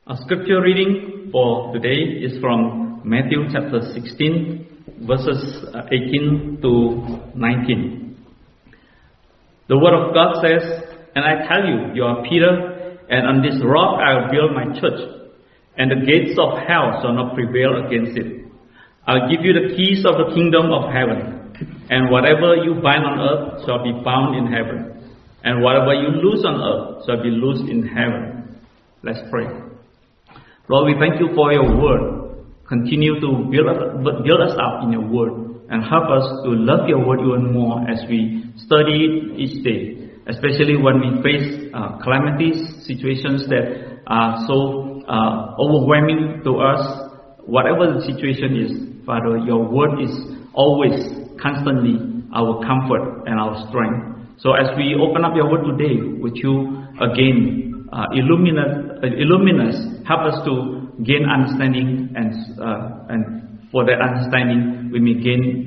Our scripture reading for today is from Matthew chapter 16, verses 18 to 19. The word of God says, "And I tell you, you are Peter, and on this rock I will build my church, and the gates of hell shall not prevail against it. I'll give you the keys of the kingdom of heaven, and whatever you bind on earth shall be bound in heaven, and whatever you loose on earth shall be loosed in heaven." Let's pray. Lord, we thank you for your word. Continue to build us up in your word and help us to love your word even more as we study it each day, especially when we face calamities, situations that are so overwhelming to us. Whatever the situation is, Father, your word is always, constantly our comfort and our strength. So as we open up your word today, would you again illumine us, help us to gain understanding, and for that understanding we may gain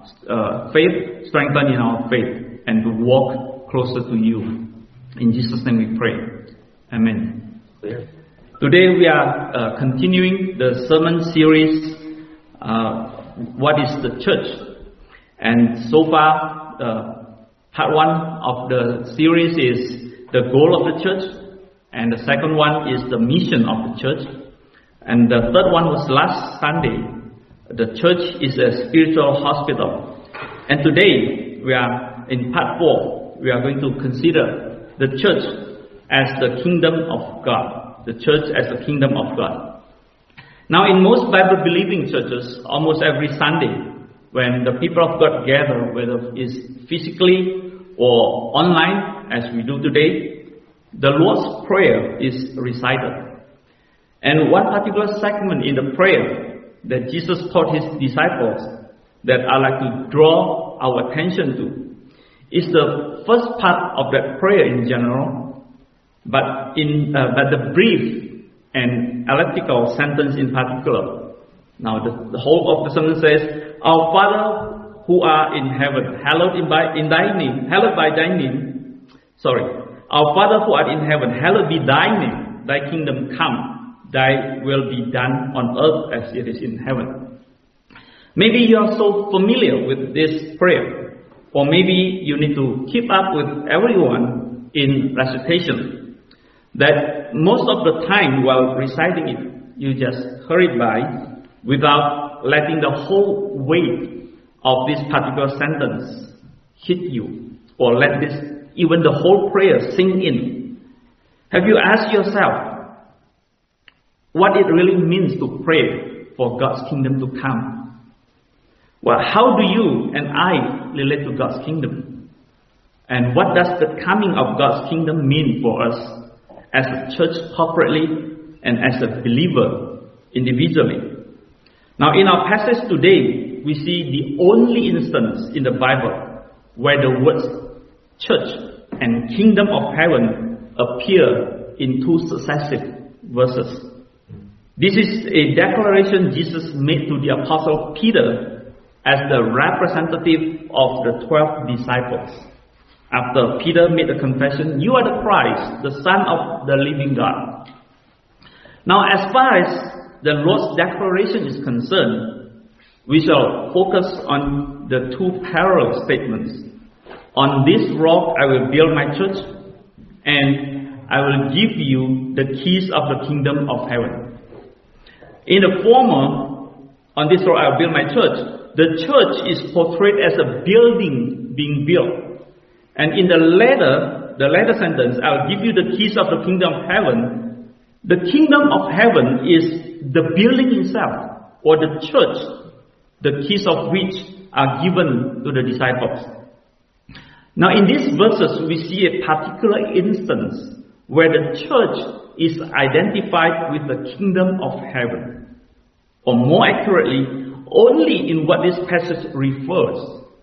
faith, strengthen in our faith, and to walk closer to you. In Jesus' name we pray. Amen. Today we are continuing the sermon series, What is the Church? And so far, part one of the series is the goal of the church, and the second one is the mission of the church, and the third one was last Sunday. The church is a spiritual hospital. And today we are in part 4. We are going to consider the church as the kingdom of God. The church as the kingdom of God. Now, in most Bible-believing churches, almost every Sunday, when the people of God gather, whether it's physically or online, as we do today, the Lord's Prayer is recited. And one particular segment in the prayer that Jesus taught his disciples that I like to draw our attention to is the first part of that prayer in general, but the brief and elliptical sentence in particular. Now the whole of the sentence says, "Our Father who art in heaven, hallowed by thy name. Our Father who art in heaven, hallowed be thy name. Thy kingdom come. Thy will be done on earth as it is in heaven." Maybe you are so familiar with this prayer, or maybe you need to keep up with everyone in recitation, that most of the time while reciting it, you just hurry by without letting the whole weight of this particular sentence hit you, or let even the whole prayer sink in. Have you asked yourself what it really means to pray for God's kingdom to come? Well, how do you and I relate to God's kingdom? And what does the coming of God's kingdom mean for us as a church corporately and as a believer individually? Now, in our passage today, we see the only instance in the Bible where the words church and kingdom of heaven appear in two successive verses. This is a declaration Jesus made to the apostle Peter as the representative of the 12 disciples. After Peter made the confession, "You are the Christ, the Son of the living God." Now, as far as the Lord's declaration is concerned, we shall focus on the two parallel statements. "On this rock I will build my church, and I will give you the keys of the kingdom of heaven." In the former, "On this rock I will build my church," the church is portrayed as a building being built. And in the latter sentence, "I will give you the keys of the kingdom of heaven," the kingdom of heaven is the building itself, or the church, the keys of which are given to the disciples. Now, in these verses, we see a particular instance where the church is identified with the kingdom of heaven. Or more accurately, only in what this passage refers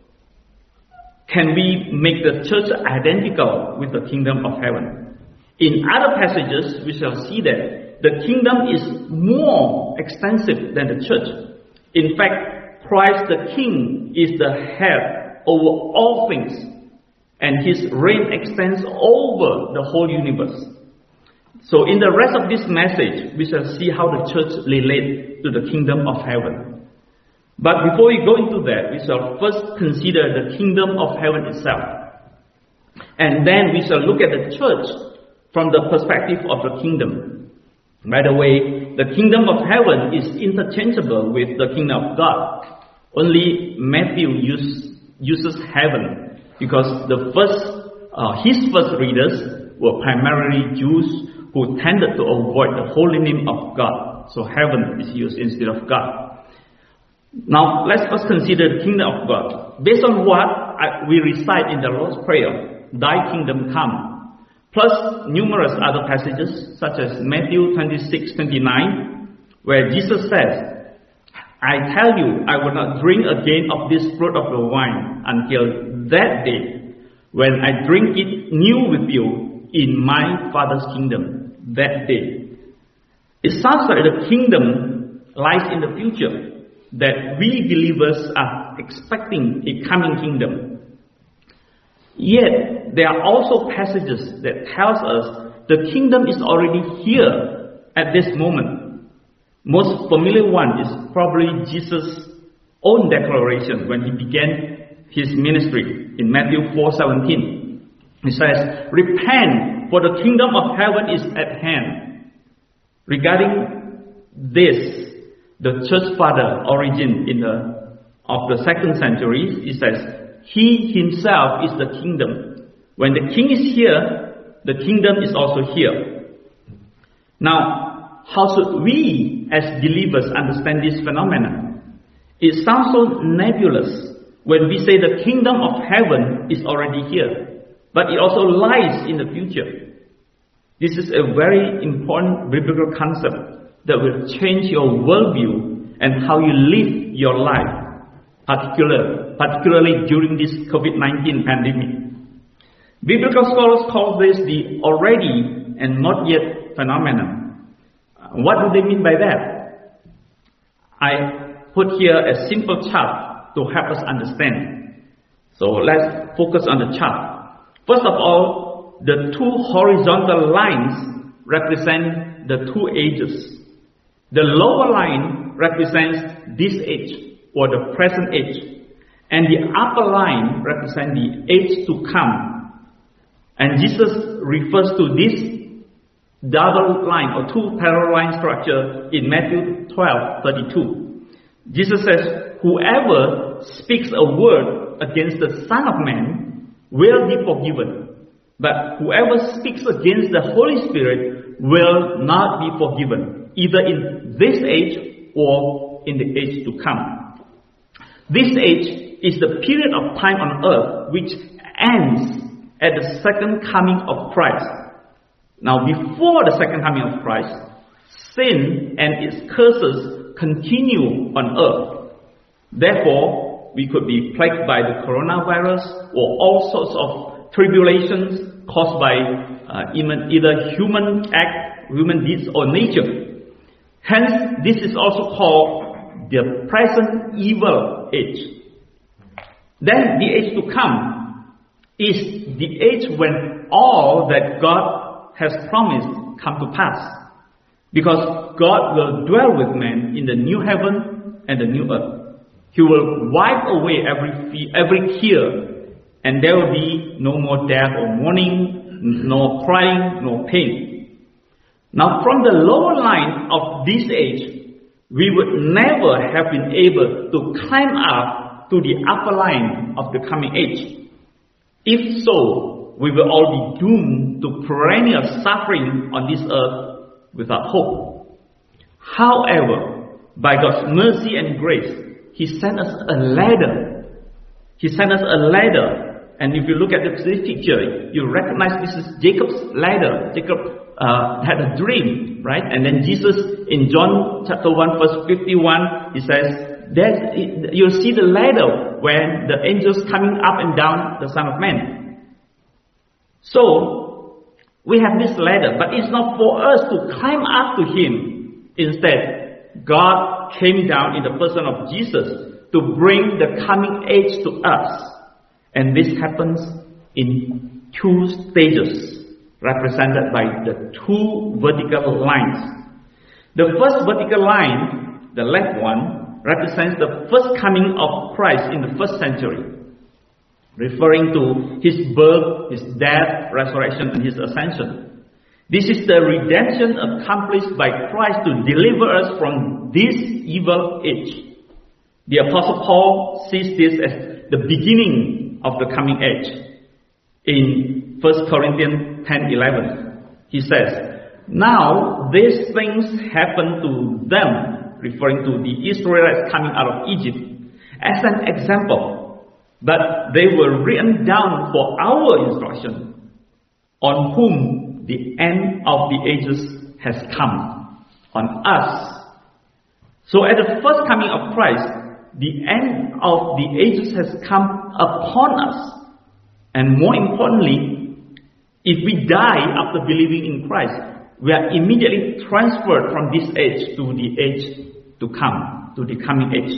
can we make the church identical with the kingdom of heaven. In other passages, we shall see that the kingdom is more extensive than the church. In fact, Christ the King is the head over all things, and his reign extends over the whole universe. So in the rest of this message, we shall see how the church relates to the kingdom of heaven. But before we go into that, we shall first consider the kingdom of heaven itself. And then we shall look at the church from the perspective of the kingdom. By the way, the kingdom of heaven is interchangeable with the kingdom of God. Only Matthew uses heaven because his first readers were primarily Jews who tended to avoid the holy name of God. So heaven is used instead of God. Now let's first consider the kingdom of God. Based on what we recite in the Lord's Prayer, Thy kingdom come, plus numerous other passages such as Matthew 26:29, where Jesus says, I tell you, I will not drink again of this fruit of the wine until that day when I drink it new with you in my Father's kingdom. That day. It sounds like the kingdom lies in the future, that we believers are expecting a coming kingdom. Yet, there are also passages that tells us the kingdom is already here at this moment. Most familiar one is probably Jesus' own declaration when he began his ministry in Matthew 4:17. He says, repent, for the kingdom of heaven is at hand. Regarding this, the church father Origen of the 2nd century, he says, he himself is the kingdom. When the king is here, the kingdom is also here. Now, how should we as believers understand this phenomenon? It sounds so nebulous when we say the kingdom of heaven is already here, but it also lies in the future. This is a very important biblical concept that will change your worldview and how you live your life, particularly during this COVID-19 pandemic. Biblical scholars call this the already and not yet phenomenon. What do they mean by that? I put here a simple chart to help us understand. So let's focus on the chart. First of all, the two horizontal lines represent the two ages. The lower line represents this age or the present age, and the upper line represents the age to come. And Jesus refers to this double line or two parallel line structure in Matthew 12:32. Jesus says, whoever speaks a word against the Son of Man will be forgiven, but whoever speaks against the Holy Spirit will not be forgiven, either in this age or in the age to come. This age is the period of time on earth which ends at the second coming of Christ. Now, before the second coming of Christ, sin and its curses continue on earth. Therefore, we could be plagued by the coronavirus or all sorts of tribulations caused by either human act, human deeds, or nature. Hence, this is also called the present evil age. Then the age to come is the age when all that God has promised come to pass. Because God will dwell with men in the new heaven and the new earth. He will wipe away every tear, and there will be no more death or mourning, no crying, no pain. Now, from the lower line of this age, we would never have been able to climb up to the upper line of the coming age. If so, we will all be doomed to perennial suffering on this earth without hope. However, by God's mercy and grace, He sent us a ladder. He sent us a ladder. And if you look at this picture, you recognize this is Jacob's ladder. Jacob had a dream, right? And then Jesus, in John chapter 1, verse 51, he says, you'll see the ladder when the angels coming up and down the Son of Man. So, we have this ladder, but it's not for us to climb up to Him. Instead, God came down in the person of Jesus to bring the coming age to us. And this happens in two stages, represented by the two vertical lines. The first vertical line, the left one, represents the first coming of Christ in the first century, referring to His birth, His death, resurrection, and His ascension. This is the redemption accomplished by Christ to deliver us from this evil age. The Apostle Paul sees this as the beginning of the coming age. In 1 Corinthians 10:11, he says, "Now these things happen to them," referring to the Israelites coming out of Egypt, "as an example, but they were written down for our instruction, on whom the end of the ages has come," on us. So at the first coming of Christ, the end of the ages has come upon us. And more importantly, if we die after believing in Christ, we are immediately transferred from this age to the age to come, to the coming age.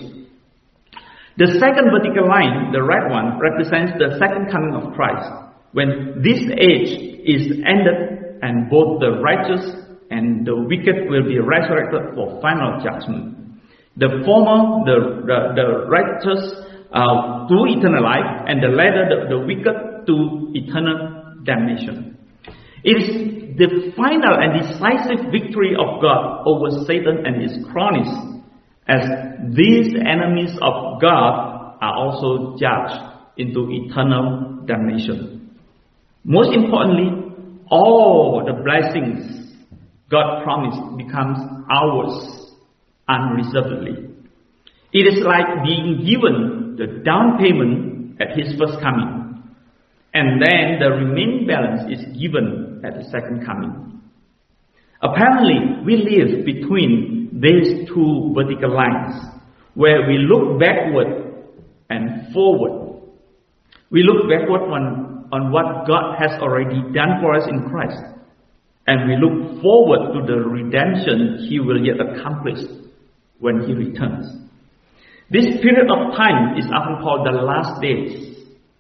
The second vertical line, the red one, represents the second coming of Christ, when this age is ended and both the righteous and the wicked will be resurrected for final judgment. The former, the righteous, to eternal life, and the latter, the wicked, to eternal damnation. It is the final and decisive victory of God over Satan and his cronies, as these enemies of God are also judged into eternal damnation. Most importantly, all the blessings God promised becomes ours unreservedly. It is like being given the down payment at His first coming, and then the remaining balance is given at the second coming. Apparently, we live between these two vertical lines, where we look backward and forward. We look backward on what God has already done for us in Christ, and we look forward to the redemption He will yet accomplish when He returns. This period of time is often called the last days,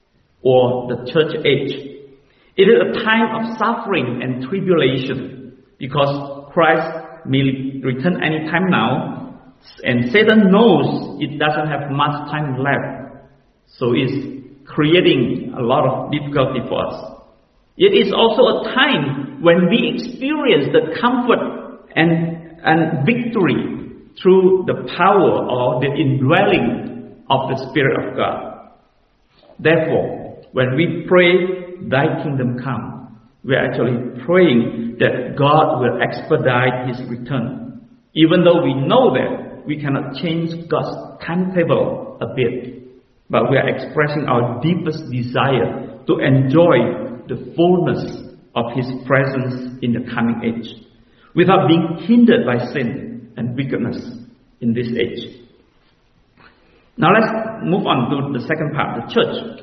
or the church age. It is a time of suffering and tribulation, because Christ may return any time now, and Satan knows it doesn't have much time left, so it's creating a lot of difficulty for us. It is also a time when we experience the comfort and victory through the power or the indwelling of the Spirit of God. Therefore, when we pray, "Thy kingdom come," we are actually praying that God will expedite His return, even though we know that we cannot change God's timetable a bit, but we are expressing our deepest desire to enjoy the fullness of His presence in the coming age, without being hindered by sin and wickedness in this age. Now let's move on to the second part, the church.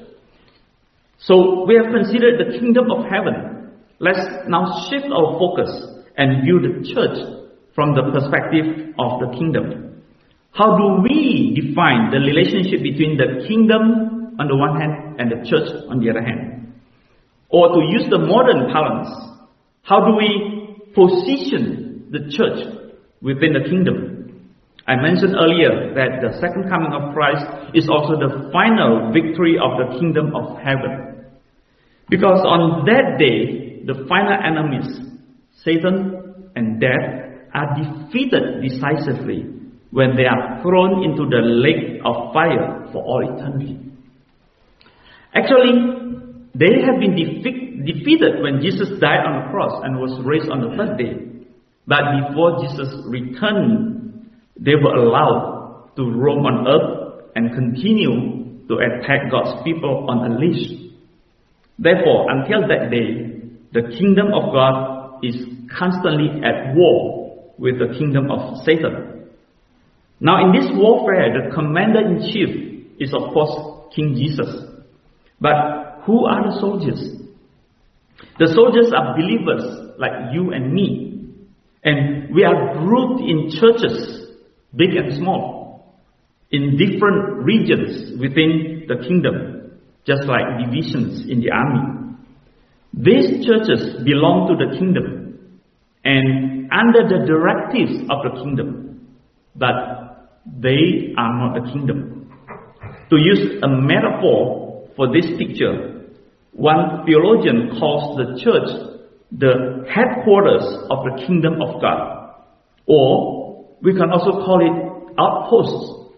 So we have considered the kingdom of heaven. Let's now shift our focus and view the church from the perspective of the kingdom. How do we define the relationship between the kingdom on the one hand and the church on the other hand? Or to use the modern parlance, how do we position the church within the kingdom? I mentioned earlier that the second coming of Christ is also the final victory of the kingdom of heaven. Because on that day, the final enemies, Satan and death, are defeated decisively when they are thrown into the lake of fire for all eternity. Actually, they have been defeated when Jesus died on the cross and was raised on the third day. But before Jesus returned, they were allowed to roam on earth and continue to attack God's people on a leash. Therefore, until that day, the kingdom of God is constantly at war with the kingdom of Satan. Now, in this warfare, the commander-in-chief is, of course, King Jesus. But who are the soldiers? The soldiers are believers like you and me. And we are grouped in churches, big and small, in different regions within the kingdom, just like divisions in the army. These churches belong to the kingdom and under the directives of the kingdom, but they are not the kingdom. To use a metaphor for this picture, one theologian calls the church the headquarters of the kingdom of God, or we can also call it outposts.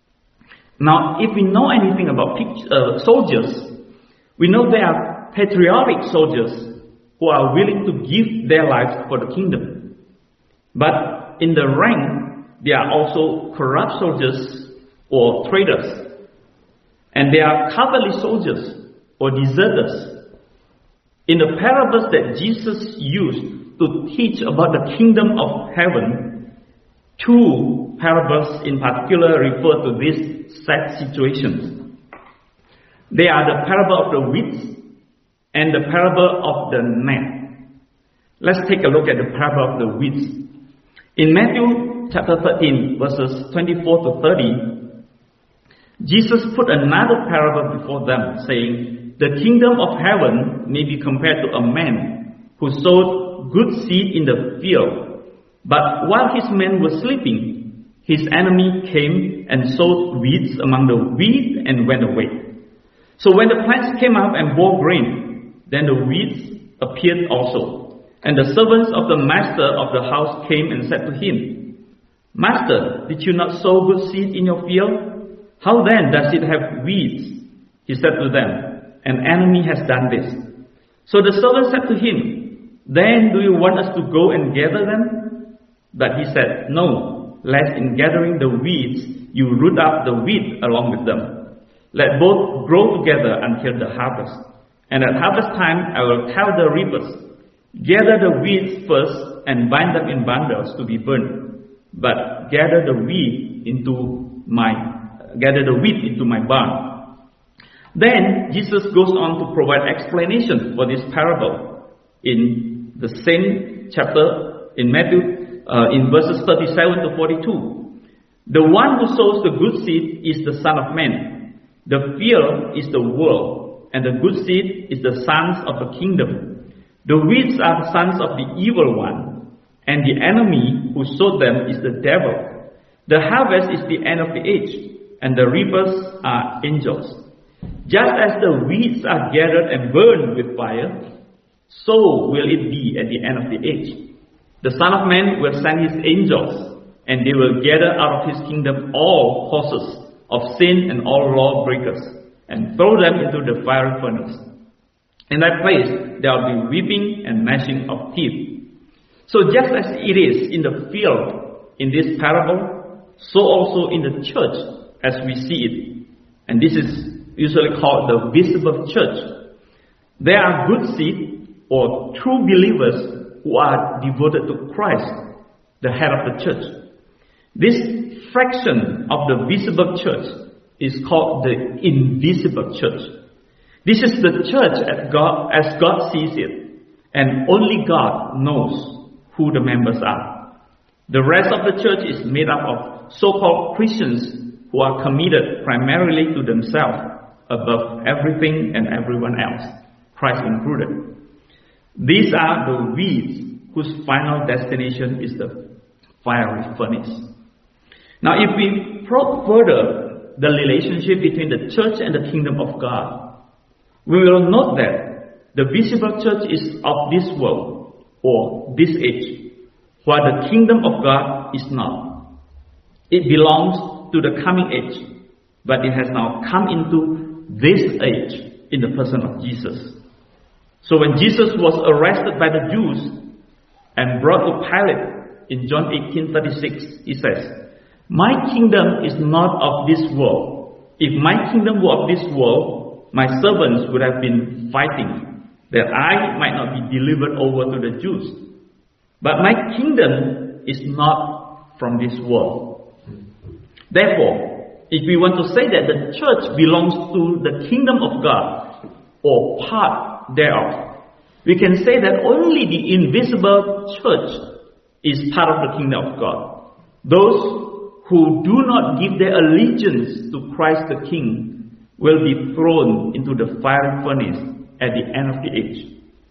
Now, if we know anything about soldiers, we know there are patriotic soldiers who are willing to give their lives for the kingdom. But in the rank, there are also corrupt soldiers or traitors. And there are cowardly soldiers or deserters. In the parables that Jesus used to teach about the kingdom of heaven, two parables in particular refer to these sad situations. They are the parable of the weeds and the parable of the net. Let's take a look at the parable of the weeds. In Matthew chapter 13, verses 24 to 30, Jesus put another parable before them, saying, "The kingdom of heaven may be compared to a man who sowed good seed in the field. But while his men were sleeping, his enemy came and sowed weeds among the wheat and went away. So when the plants came up and bore grain, then the weeds appeared also. And the servants of the master of the house came and said to him, 'Master, did you not sow good seed in your field? How then does it have weeds?' He said to them, 'An enemy has done this.' So the servant said to him, 'Then do you want us to go and gather them?' But he said, 'No, lest in gathering the weeds you root up the wheat along with them. Let both grow together until the harvest. And at harvest time I will tell the reapers, gather the weeds first and bind them in bundles to be burned, but gather the wheat into my barn.'" Then Jesus goes on to provide explanation for this parable in the same chapter in Matthew, in verses 37 to 42. "The one who sows the good seed is the Son of Man. The field is the world, and the good seed is the sons of the kingdom. The weeds are the sons of the evil one, and the enemy who sowed them is the devil. The harvest is the end of the age, and the reapers are angels. Just as the weeds are gathered and burned with fire, so will it be at the end of the age. The Son of Man will send his angels, and they will gather out of his kingdom all causes of sin and all lawbreakers, and throw them into the fiery furnace. In that place there will be weeping and gnashing of teeth." So just as it is in the field in this parable, so also in the church as we see it. And this is usually called the visible church. There are good seed or true believers who are devoted to Christ, the head of the church. This fraction of the visible church is called the invisible church. This is the church as God sees it, and only God knows who the members are. The rest of the church is made up of so-called Christians who are committed primarily to themselves above everything and everyone else, Christ included. These are the weeds whose final destination is the fiery furnace. Now, if we probe further the relationship between the church and the kingdom of God, we will note that the visible church is of this world or this age, while the kingdom of God is not. It belongs to the coming age, but it has now come into this age in the person of Jesus. So when Jesus was arrested by the Jews and brought to Pilate in John 18:36, he says, "My kingdom is not of this world. If my kingdom were of this world, my servants would have been fighting, that I might not be delivered over to the Jews. But my kingdom is not from this world." Therefore, if we want to say that the church belongs to the kingdom of God, or part thereof, we can say that only the invisible church is part of the kingdom of God. Those who do not give their allegiance to Christ the King will be thrown into the fiery furnace at the end of the age.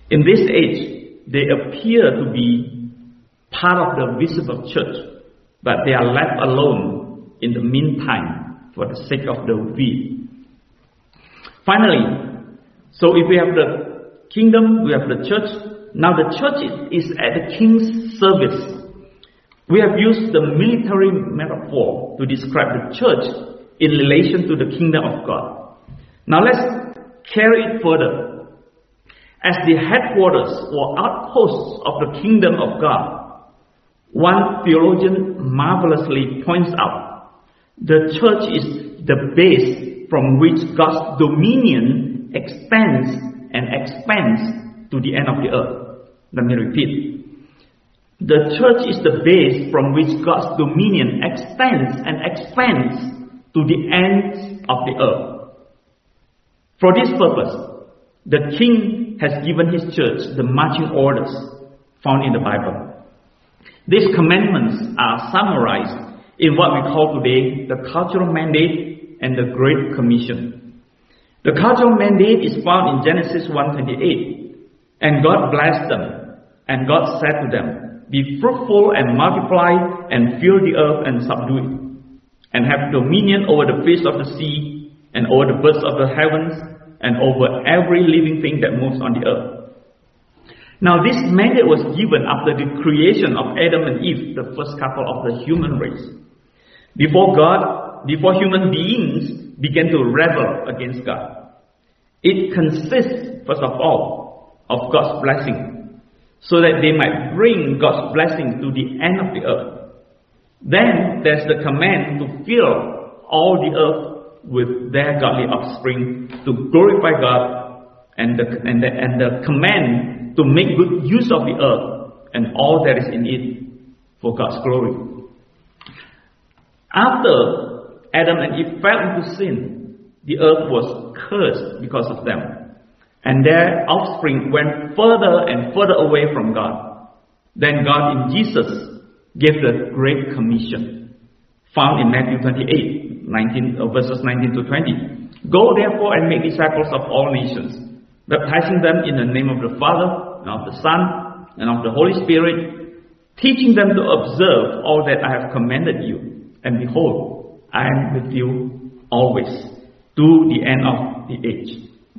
In this age, they appear to be part of the visible church, but they are left alone in the meantime for the sake of the we. Finally, so if we have the kingdom, we have the church. Now the church is at the king's service. We have used the military metaphor to describe the church in relation to the kingdom of God. Now let's carry it further. As the headquarters or outposts of the kingdom of God, one theologian marvelously points out, the church is the base from which God's dominion extends and expands to the end of the earth. Let me repeat. The church is the base from which God's dominion extends and expands to the ends of the earth. For this purpose, the king has given his church the marching orders found in the Bible. These commandments are summarized in what we call today the cultural mandate and the Great Commission. The cultural mandate is found in Genesis 1:28, and God blessed them, and God said to them, "Be fruitful and multiply and fill the earth and subdue it, and have dominion over the fish of the sea and over the birds of the heavens and over every living thing that moves on the earth." Now this mandate was given after the creation of Adam and Eve, the first couple of the human race. Before human beings began to rebel against God. It consists, first of all, of God's blessing, so that they might bring God's blessing to the end of the earth. Then there's the command to fill all the earth with their godly offspring to glorify God, and the command to make good use of the earth and all that is in it for God's glory. After Adam and Eve fell into sin, the earth was cursed because of them, and their offspring went further and further away from God. Then God in Jesus gave the Great Commission, found in Matthew 28, verses 19 to 20. "Go therefore and make disciples of all nations, baptizing them in the name of the Father, and of the Son, and of the Holy Spirit, teaching them to observe all that I have commanded you. And behold, I am with you always, to the end of the age."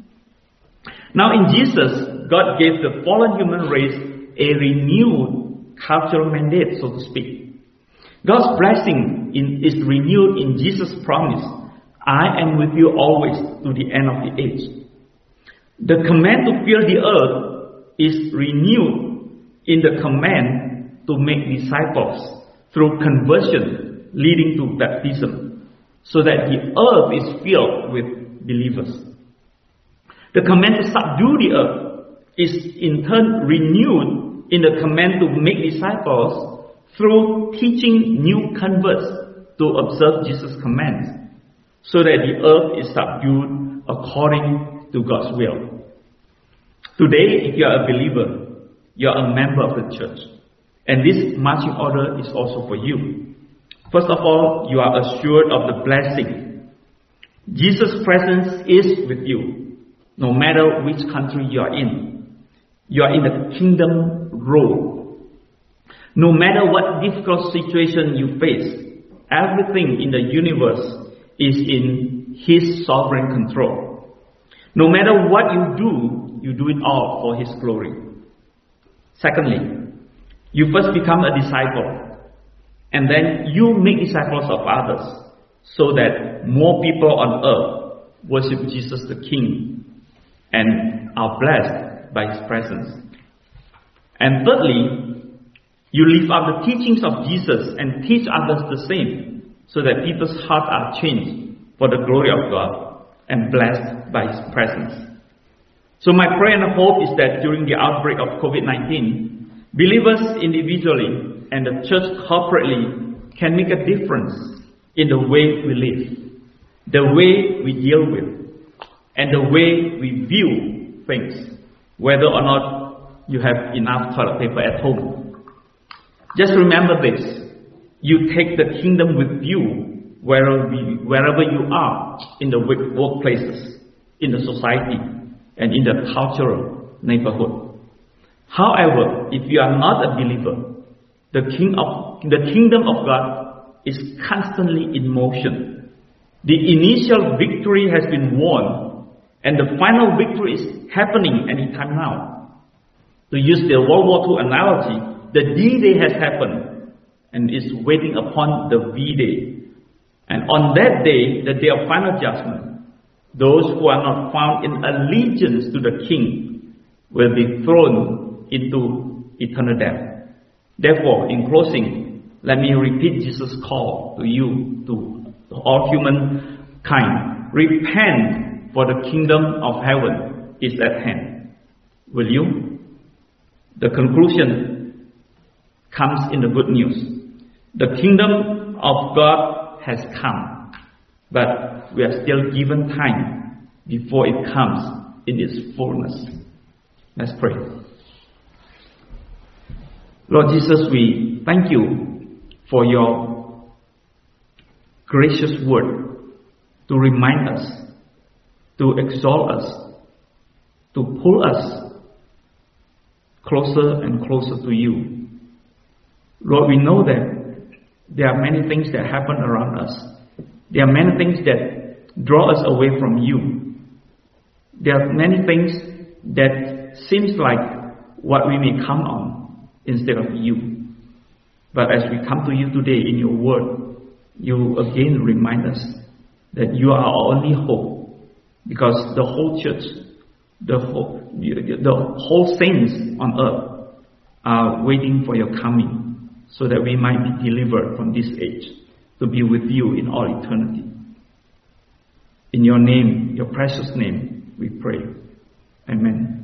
Now in Jesus, God gave the fallen human race a renewed cultural mandate, so to speak. God's blessing is renewed in Jesus' promise, "I am with you always to the end of the age." The command to fill the earth is renewed in the command to make disciples through conversion leading to baptism, so that the earth is filled with believers. The command to subdue the earth is in turn renewed in the command to make disciples through teaching new converts to observe Jesus' commands, so that the earth is subdued according to God's will. Today, if you are a believer, you are a member of the church, and this marching order is also for you. First of all, you are assured of the blessing. Jesus' presence is with you, no matter which country you are in. You are in the kingdom role. No matter what difficult situation you face, everything in the universe is in His sovereign control. No matter what you do it all for His glory. Secondly, you first become a disciple, and then you make disciples of others, so that more people on earth worship Jesus the King and are blessed by His presence. And thirdly, you live up the teachings of Jesus and teach others the same, so that people's hearts are changed for the glory of God and blessed by His presence. So my prayer and hope is that during the outbreak of COVID-19, believers individually and the church corporately can make a difference in the way we live, the way we deal with, and the way we view things, whether or not you have enough toilet paper at home. Just remember this: you take the kingdom with you wherever you are, in the workplaces, in the society, and in the cultural neighborhood. However, if you are not a believer, the kingdom of God is constantly in motion. The initial victory has been won, and the final victory is happening anytime now. To use the World War II analogy, the D-Day has happened and is waiting upon the V-Day. And on that day, the day of final judgment, those who are not found in allegiance to the King will be thrown into eternal death. Therefore, in closing, let me repeat Jesus' call to you, to all humankind. Repent, for the kingdom of heaven is at hand. Will you? The conclusion comes in the good news. The kingdom of God has come, but we are still given time before it comes in its fullness. Let's pray. Lord Jesus, we thank you for your gracious word to remind us, to exalt us, to pull us closer and closer to you. Lord, we know that there are many things that happen around us. There are many things that draw us away from you. There are many things that seems like what we may come on instead of you. But as we come to you today in your word, you again remind us that you are our only hope, because the whole church, the whole saints on earth are waiting for your coming, so that we might be delivered from this age to be with you in all eternity. In your name, your precious name, we pray. Amen.